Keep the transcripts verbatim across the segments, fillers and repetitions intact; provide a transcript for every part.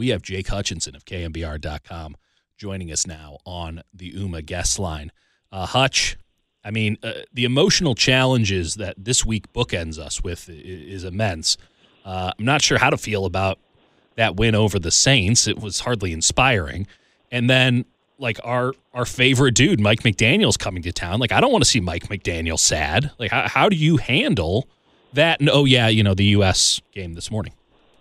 We have Jake Hutchinson of K M B R dot com joining us now on the U M A guest line. Uh, Hutch, I mean, uh, the emotional challenges that this week bookends us with is, is immense. Uh, I'm not sure how to feel about that win over the Saints. It was hardly inspiring. And then, like, our our favorite dude, Mike McDaniel's coming to town. Like, I don't want to see Mike McDaniel sad. Like, how, how do you handle that? And, oh, yeah, you know, the U S game this morning.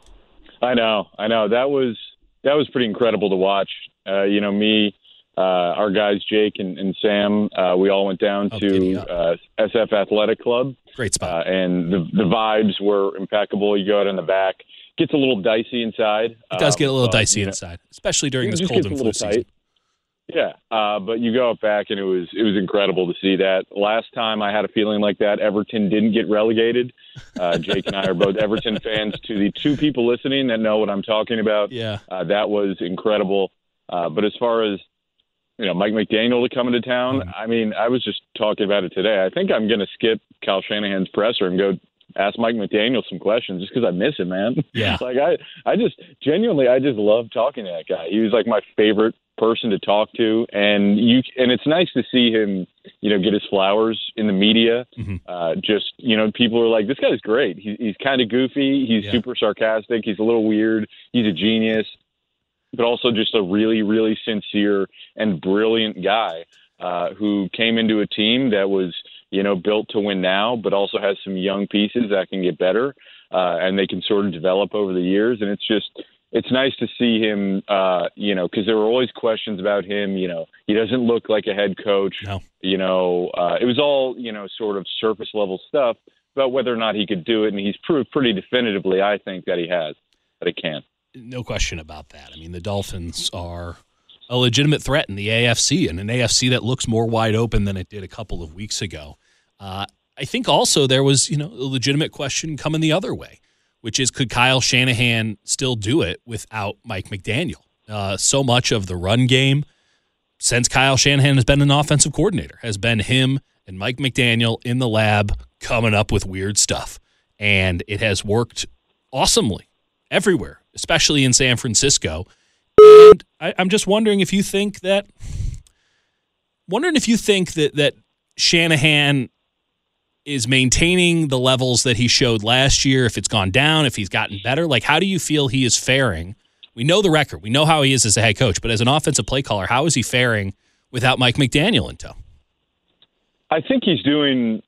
I know. I know. That was that was pretty incredible to watch. Uh, you know, me, uh, our guys, Jake and, and Sam, uh, we all went down oh, to uh, S F Athletic Club. Great spot. Uh, and the, the vibes were impeccable. You go out in the back. Gets a little dicey inside. It does get a little um, dicey you know, inside, especially during this just cold gets and a flu little season. tight. Yeah, uh, but you go out back, and it was it was incredible to see that. Last time I had a feeling like that, Everton didn't get relegated. Uh, Jake and I are both Everton fans. To the two people listening that know what I'm talking about, yeah, uh, that was incredible. Uh, but as far as you know, Mike McDaniel to come into town, mm-hmm. I mean, I was just talking about it today. I think I'm going to skip Kyle Shanahan's presser and go ask Mike McDaniel some questions just because I miss him, man. Yeah. like I, I just genuinely, I just love talking to that guy. He was like my favorite person to talk to, and you, and it's nice to see him, you know, get his flowers in the media. Mm-hmm. Uh, just, you know, people are like, this guy's great. He, he's kind of goofy. He's yeah. super sarcastic. He's a little weird. He's a genius, but also just a really, really sincere and brilliant guy uh, who came into a team that was, you know, built to win now, but also has some young pieces that can get better, uh, and they can sort of develop over the years. And it's just, it's nice to see him, uh, you know, because there were always questions about him. You know, he doesn't look like a head coach. No. You know, uh, it was all, you know, sort of surface level stuff about whether or not he could do it. And he's proved pretty definitively, I think, that he has, that he can. No question about that. I mean, the Dolphins are a legitimate threat in the A F C, and an A F C that looks more wide open than it did a couple of weeks ago. Uh, I think also there was, you know, a legitimate question coming the other way, which is, could Kyle Shanahan still do it without Mike McDaniel? Uh, so much of the run game since Kyle Shanahan has been an offensive coordinator has been him and Mike McDaniel in the lab coming up with weird stuff. And it has worked awesomely everywhere, especially in San Francisco. And I, I'm just wondering if you think that, wondering if you think that, that Shanahan is maintaining the levels that he showed last year, if it's gone down, if he's gotten better. Like, how do you feel he is faring? We know the record. We know how he is as a head coach, but as an offensive play caller, how is he faring without Mike McDaniel in tow? I think he's doing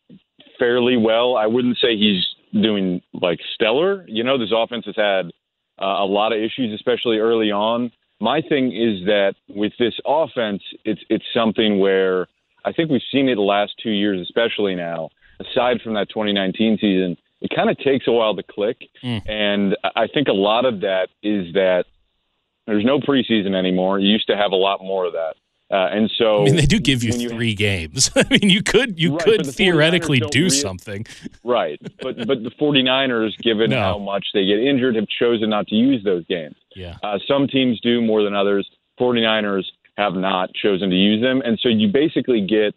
fairly well. I wouldn't say he's doing, like, stellar. You know, this offense has had uh, a lot of issues, especially early on. My thing is that with this offense, it's it's something where I think we've seen it the last two years, especially now, aside from that twenty nineteen season, it kind of takes a while to click. Mm. And I think a lot of that is that there's no preseason anymore. You used to have a lot more of that. Uh, and so, I mean, they do give you, you three games. I mean, you could you right, could theoretically do really, something. Right. But but the 49ers, given no. how much they get injured, have chosen not to use those games. Yeah. Uh, some teams do more than others. 49ers have not chosen to use them. And so you basically get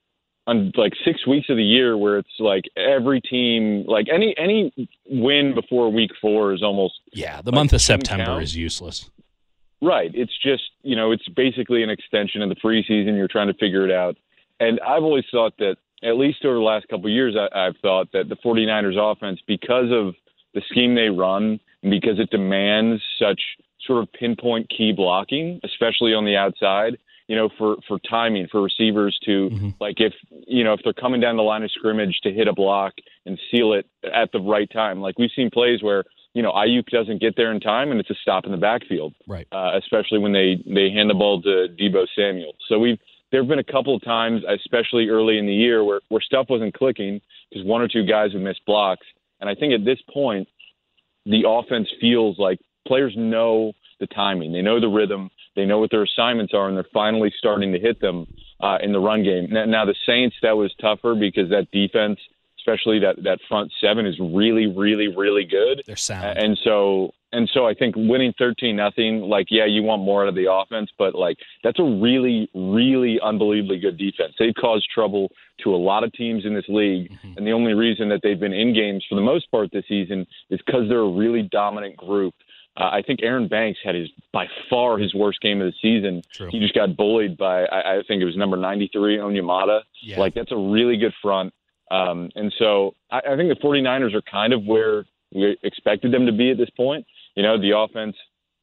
on like six weeks of the year where it's like every team, like any any win before week four is almost. Yeah, the like month of September count. is useless. Right. It's just, you know, it's basically an extension of the preseason. You're trying to figure it out. And I've always thought that, at least over the last couple of years, I, I've thought that the 49ers offense, because of the scheme they run, and because it demands such sort of pinpoint key blocking, especially on the outside, you know, for, for timing, for receivers to, mm-hmm. like if, you know, if they're coming down the line of scrimmage to hit a block and seal it at the right time. Like we've seen plays where, you know, Ayuk doesn't get there in time and it's a stop in the backfield, right? Uh, especially when they, they hand the ball to Deebo Samuel. So we've, there have been a couple of times, especially early in the year, where, where stuff wasn't clicking because one or two guys would miss blocks. And I think at this point, the offense feels like players know the timing. They know the rhythm. They know what their assignments are, and they're finally starting to hit them uh, in the run game. Now, now, the Saints, that was tougher because that defense, especially that, that front seven, is really, really, really good. They're sound. And so and so I think winning thirteen nothing, like, yeah, you want more out of the offense, but, like, that's a really, really unbelievably good defense. They've caused trouble to a lot of teams in this league, mm-hmm. and the only reason that they've been in games for the most part this season is because they're a really dominant group. Uh, I think Aaron Banks had his by far his worst game of the season. True. He just got bullied by, I, I think it was number ninety-three, Onyemata. Yeah. Like, that's a really good front. Um, and so I, I think the 49ers are kind of where we expected them to be at this point. You know, the offense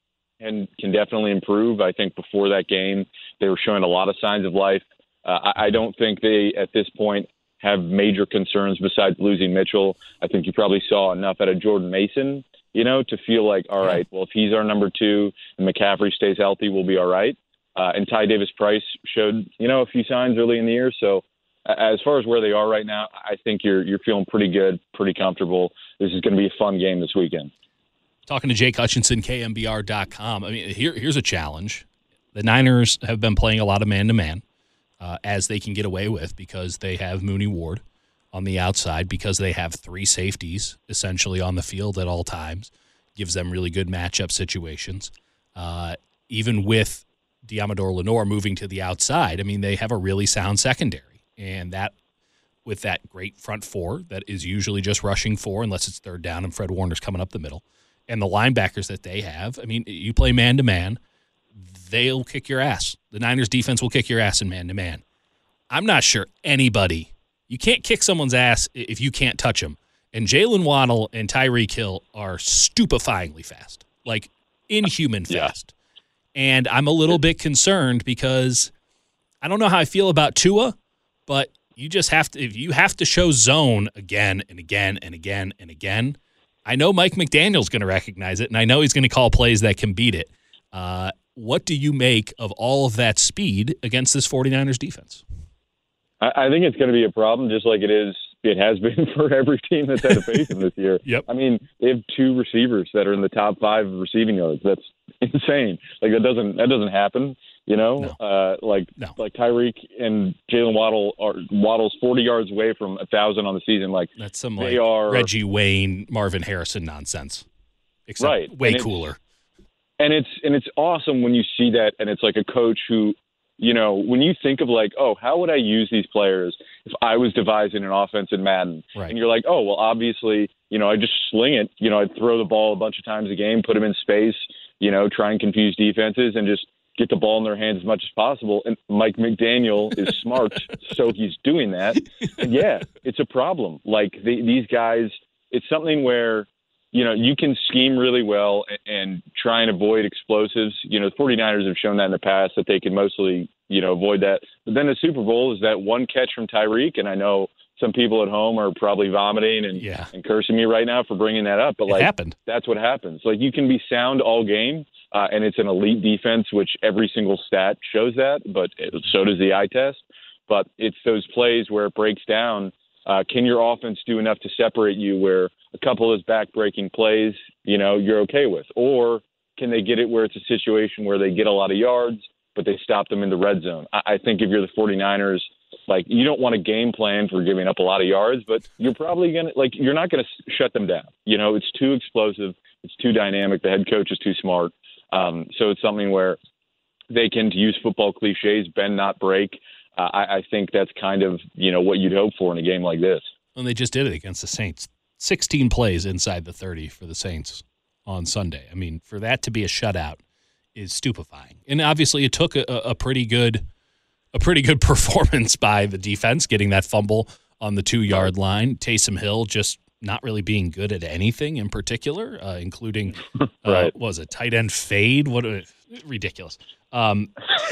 and can definitely improve. I think before that game, they were showing a lot of signs of life. Uh, I, I don't think they, at this point, have major concerns besides losing Mitchell. I think you probably saw enough out of Jordan Mason, you know, to feel like, all right, well, if he's our number two and McCaffrey stays healthy, we'll be all right. Uh, and Ty Davis-Price showed, you know, a few signs early in the year. So uh, as far as where they are right now, I think you're you're feeling pretty good, pretty comfortable. This is going to be a fun game this weekend. Talking to Jake Hutchinson, K M B R dot com. I mean, here here's a challenge. The Niners have been playing a lot of man-to-man. Uh, as they can get away with because they have Mooney Ward on the outside, because they have three safeties essentially on the field at all times, gives them really good matchup situations. Uh, even with Diamador Lenore moving to the outside, I mean, they have a really sound secondary. And that, with that great front four that is usually just rushing four unless it's third down and Fred Warner's coming up the middle, and the linebackers that they have, I mean, you play man-to-man, they'll kick your ass. The Niners defense will kick your ass in man-to-man. I'm not sure anybody – you can't kick someone's ass if you can't touch them. And Jalen Waddle and Tyreek Hill are stupefyingly fast, like inhuman fast. Yeah. And I'm a little bit concerned because I don't know how I feel about Tua, but you just have to – if you have to show zone again and again and again and again, I know Mike McDaniel's going to recognize it, and I know he's going to call plays that can beat it. Uh What do you make of all of that speed against this 49ers defense? I, I think it's going to be a problem, just like it is. It has been for every team that's had to face them this year. Yep. I mean, they have two receivers that are in the top five receiving yards. That's insane. Like that doesn't that doesn't happen. You know, no. uh, like no. like Tyreek and Jalen Waddle are Waddle's forty yards away from a thousand on the season. Like that's some they like are Reggie Wayne, Marvin Harrison nonsense. Except right. way and cooler. And it's and it's awesome when you see that, and it's like a coach who, you know, when you think of like, oh, how would I use these players if I was devising an offense in Madden? Right. And you're like, oh, well, obviously, you know, I just sling it. You know, I'd throw the ball a bunch of times a game, put them in space, you know, try and confuse defenses and just get the ball in their hands as much as possible. And Mike McDaniel is smart, so he's doing that. And yeah, it's a problem. Like the, these guys, it's something where, you know, you can scheme really well and, and try and avoid explosives. You know, the 49ers have shown that in the past that they can mostly, you know, avoid that. But then the Super Bowl is that one catch from Tyreek, and I know some people at home are probably vomiting and, yeah. and cursing me right now for bringing that up. But, it like, happened. That's what happens. Like, you can be sound all game, uh, and it's an elite defense, which every single stat shows that, but it, so does the eye test. But it's those plays where it breaks down. Uh, can your offense do enough to separate you where a couple of those back-breaking plays, you know, you're okay with? Or can they get it where it's a situation where they get a lot of yards, but they stop them in the red zone? I, I think if you're the 49ers, like, you don't want a game plan for giving up a lot of yards, but you're probably going to, like, you're not going to shut them down. You know, it's too explosive. It's too dynamic. The head coach is too smart. Um, so it's something where they can, to use football cliches, bend, not break. Uh, I, I think that's kind of, you know, what you'd hope for in a game like this. And they just did it against the Saints. sixteen plays inside the thirty for the Saints on Sunday. I mean, for that to be a shutout is stupefying. And obviously it took a, a pretty good a pretty good performance by the defense, getting that fumble on the two-yard line. Taysom Hill just not really being good at anything in particular, uh, including, uh, right. what was it, tight end fade? What a, ridiculous. Um,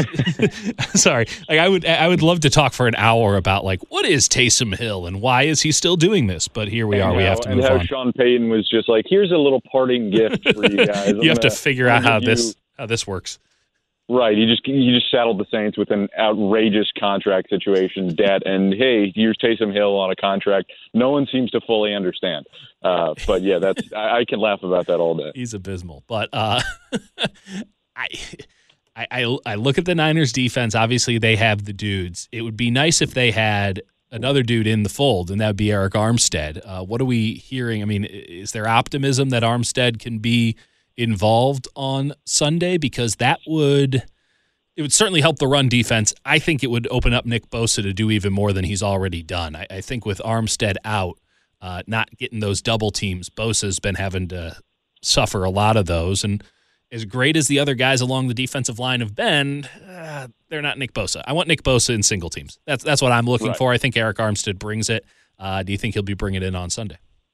sorry, like I would I would love to talk for an hour about like what is Taysom Hill and why is he still doing this? But here we are. And we how, have to and move how on. Sean Payton was just like, here's a little parting gift for you guys. you I'm have gonna, to figure out how this you, how this works. Right. You just you just saddled the Saints with an outrageous contract situation, debt, and hey, here's Taysom Hill on a contract. No one seems to fully understand. Uh, but yeah, that's I, I can laugh about that all day. He's abysmal. But uh, I. I, I look at the Niners defense. Obviously, they have the dudes. It would be nice if they had another dude in the fold, and that would be Eric Armstead. Uh, what are we hearing? I mean, is there optimism that Armstead can be involved on Sunday? Because that would it would certainly help the run defense. I think it would open up Nick Bosa to do even more than he's already done. I, I think with Armstead out, uh, not getting those double teams, Bosa's been having to suffer a lot of those. And as great as the other guys along the defensive line have been, uh, they're not Nick Bosa. I want Nick Bosa in single teams. That's that's what I'm looking right. for. I think Arik Armstead brings it. Uh, do you think he'll be bringing it in on Sunday?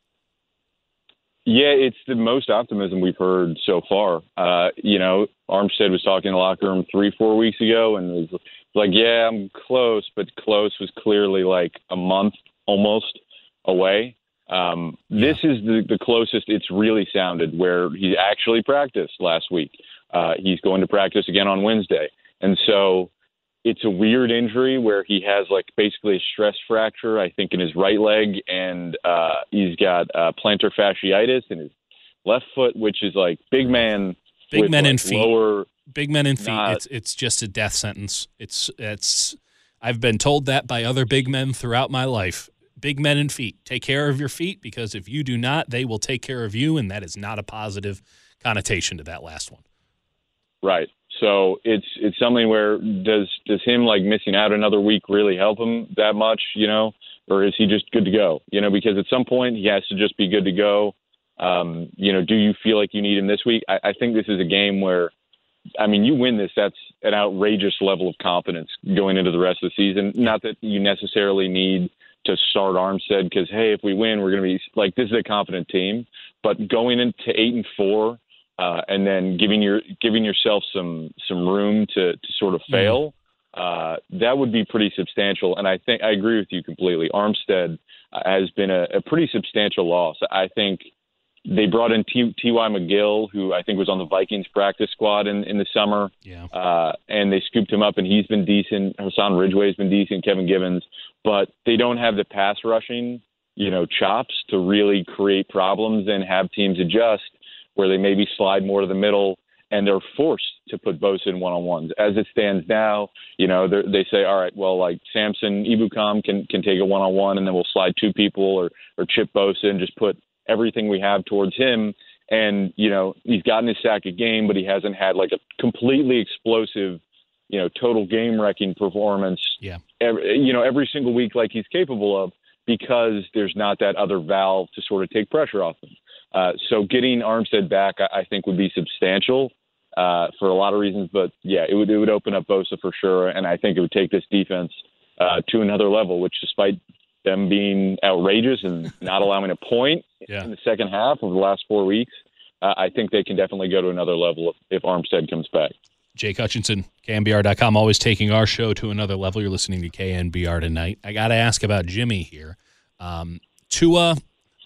Yeah, it's the most optimism we've heard so far. Uh, you know, Armstead was talking in the locker room three, four weeks ago and was like, yeah, I'm close, but close was clearly like a month almost away. Um, yeah. This is the, the closest it's really sounded where he actually practiced last week. Uh, he's going to practice again on Wednesday. And so it's a weird injury where he has like basically a stress fracture, I think, in his right leg. And uh, he's got uh, plantar fasciitis in his left foot, which is like big man. Big men like and feet. Lower, big men and feet. not, it's it's just a death sentence. It's it's. I've been told that by other big men throughout my life. Big men and feet. Take care of your feet, because if you do not, they will take care of you, and that is not a positive connotation to that last one. Right. So it's it's something where does does him like missing out another week really help him that much, you know, or is he just good to go? You know, because at some point he has to just be good to go. Um, you know, do you feel like you need him this week? I, I think this is a game where, I mean, you win this, that's an outrageous level of confidence going into the rest of the season. Not that you necessarily need to start Armstead because, hey, if we win, we're going to be like, this is a confident team. But going into eight and four, uh, and then giving your giving yourself some some room to to sort of fail, uh, that would be pretty substantial. And I think I agree with you completely. Armstead uh, has been a, a pretty substantial loss. I think they brought in T Y McGill, who I think was on the Vikings practice squad in, in the summer. Yeah. Uh, and they scooped him up, and he's been decent. Hassan Ridgeway's been decent, Kevin Givens. But they don't have the pass rushing, you know, chops to really create problems and have teams adjust where they maybe slide more to the middle, and they're forced to put Bosa in one-on-ones. As it stands now, you know, they say, all right, well, like Samson Ebukam can, can take a one-on-one, and then we'll slide two people or, or chip Bosa and just put everything we have towards him. And, you know, he's gotten his sack a game, but he hasn't had like a completely explosive, you know, total game wrecking performance, yeah. every, you know, every single week like he's capable of, because there's not that other valve to sort of take pressure off him. Uh, so getting Armstead back, I, I think would be substantial uh, for a lot of reasons, but yeah, it would, it would open up Bosa for sure. And I think it would take this defense uh, to another level, which despite them being outrageous and not allowing a point yeah. in the second half of the last four weeks, uh, I think they can definitely go to another level if, if Armstead comes back. Jake Hutchinson, K N B R dot com, always taking our show to another level. You're listening to K N B R tonight. I got to ask about Jimmy here. Um, Tua,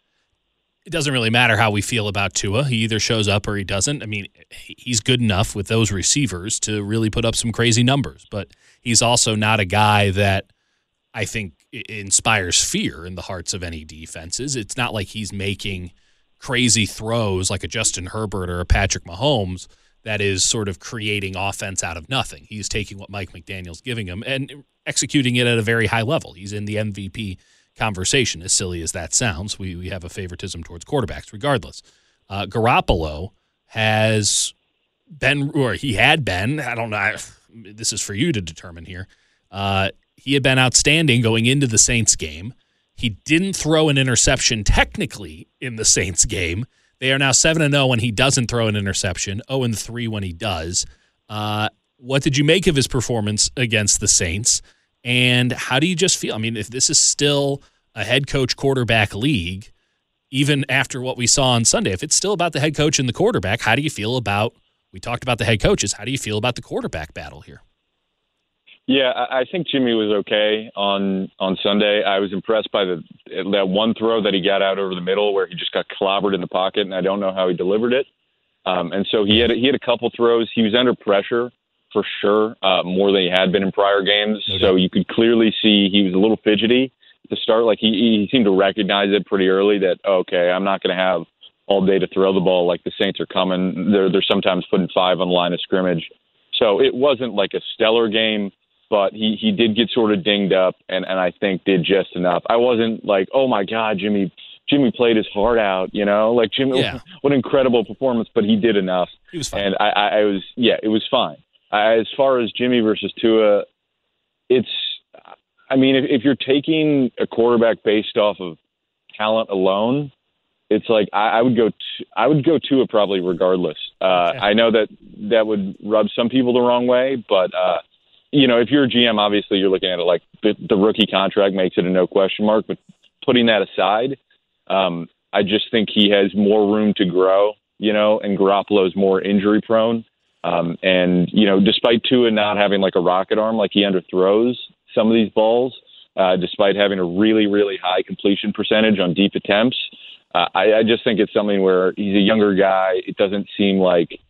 it doesn't really matter how we feel about Tua. He either shows up or he doesn't. I mean, he's good enough with those receivers to really put up some crazy numbers, but he's also not a guy that I think inspires fear in the hearts of any defenses. It's not like he's making crazy throws like a Justin Herbert or a Patrick Mahomes that is sort of creating offense out of nothing. He's taking what Mike McDaniel's giving him and executing it at a very high level. He's in the M V P conversation, as silly as that sounds. We we have a favoritism towards quarterbacks regardless. Uh, Garoppolo has been, or he had been, I don't know, this is for you to determine here, uh, he had been outstanding going into the Saints game. He didn't throw an interception technically in the Saints game. They are now seven and oh when he doesn't throw an interception, oh and three when he does. Uh, what did you make of his performance against the Saints? And how do you just feel? I mean, if this is still a head coach quarterback league, even after what we saw on Sunday, if it's still about the head coach and the quarterback, how do you feel about, we talked about the head coaches, how do you feel about the quarterback battle here? Yeah, I think Jimmy was okay on on Sunday. I was impressed by the that one throw that he got out over the middle where he just got clobbered in the pocket, and I don't know how he delivered it. Um, and so he had he had a couple throws. He was under pressure for sure, uh, more than he had been in prior games. No so you could clearly see he was a little fidgety to start. Like he, he seemed to recognize it pretty early that, okay, I'm not going to have all day to throw the ball. Like the Saints are coming. They're they're sometimes putting five on the line of scrimmage. So it wasn't like a stellar game, but he, he did get sort of dinged up, and, and I think did just enough. I wasn't like, oh, my God, Jimmy Jimmy played his heart out, you know? Like, Jimmy, yeah. What an incredible performance, but he did enough. He was fine. And I, I, I was, yeah, it was fine. I, as far as Jimmy versus Tua, it's, I mean, if, if you're taking a quarterback based off of talent alone, it's like I, I would go. T- I would go Tua probably regardless. Uh, okay. I know that that would rub some people the wrong way, but uh, you know, if you're a G M, obviously you're looking at it like the, the rookie contract makes it a no question mark. But putting that aside, um, I just think he has more room to grow. You know, and Garoppolo's more injury prone. Um, and you know, despite Tua not having like a rocket arm, like he underthrows some of these balls, uh, despite having a really, really high completion percentage on deep attempts. Uh, I, I just think it's something where he's a younger guy. It doesn't seem like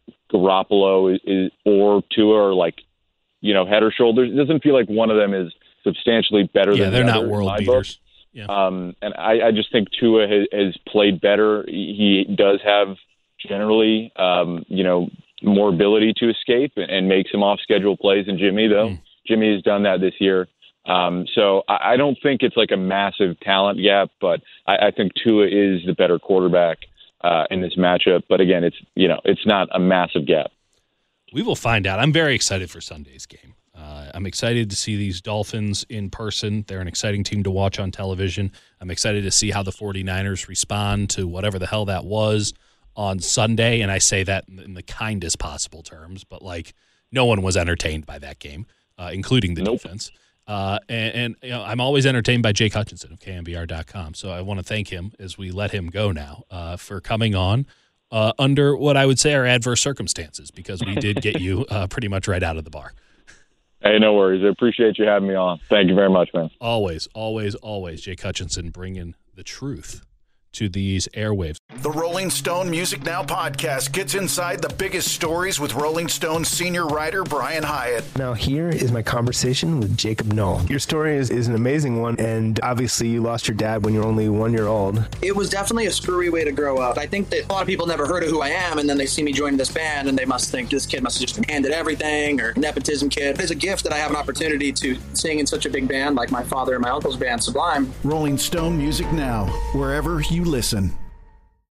Garoppolo is, is or Tua are like, you know, head or shoulders. It doesn't feel like one of them is substantially better yeah, than they're the not other, world beaters. Yeah. Um, and I, I just think Tua has, has played better. He does have generally, um, you know, more ability to escape and, and make some off-schedule plays than Jimmy, though. Mm. Jimmy has done that this year. Um, so I, I don't think it's like a massive talent gap, but I, I think Tua is the better quarterback uh, in this matchup. But again, it's you know it's not a massive gap. We will find out. I'm very excited for Sunday's game. Uh, I'm excited to see these Dolphins in person. They're an exciting team to watch on television. I'm excited to see how the 49ers respond to whatever the hell that was on Sunday. And I say that in the kindest possible terms, but like no one was entertained by that game, uh, including the nope. defense. Uh, and, and you know, I'm always entertained by Jake Hutchinson of K M B R dot com. So I want to thank him as we let him go now uh, for coming on uh, under what I would say are adverse circumstances, because we did get you uh, pretty much right out of the bar. Hey, no worries. I appreciate you having me on. Thank you very much, man. Always, always, always. Jake Hutchinson bringing the truth to these airwaves. The Rolling Stone Music Now podcast gets inside the biggest stories with Rolling Stone senior writer Brian Hyatt. Now here is my conversation with Jacob Noll. Your story is, is an amazing one, and obviously you lost your dad when you were only one year old. It was definitely a screwy way to grow up. I think that a lot of people never heard of who I am, and then they see me join this band, and they must think this kid must have just been handed everything, or nepotism kid. It's a gift that I have an opportunity to sing in such a big band like my father and my uncle's band, Sublime. Rolling Stone Music Now, wherever you listen.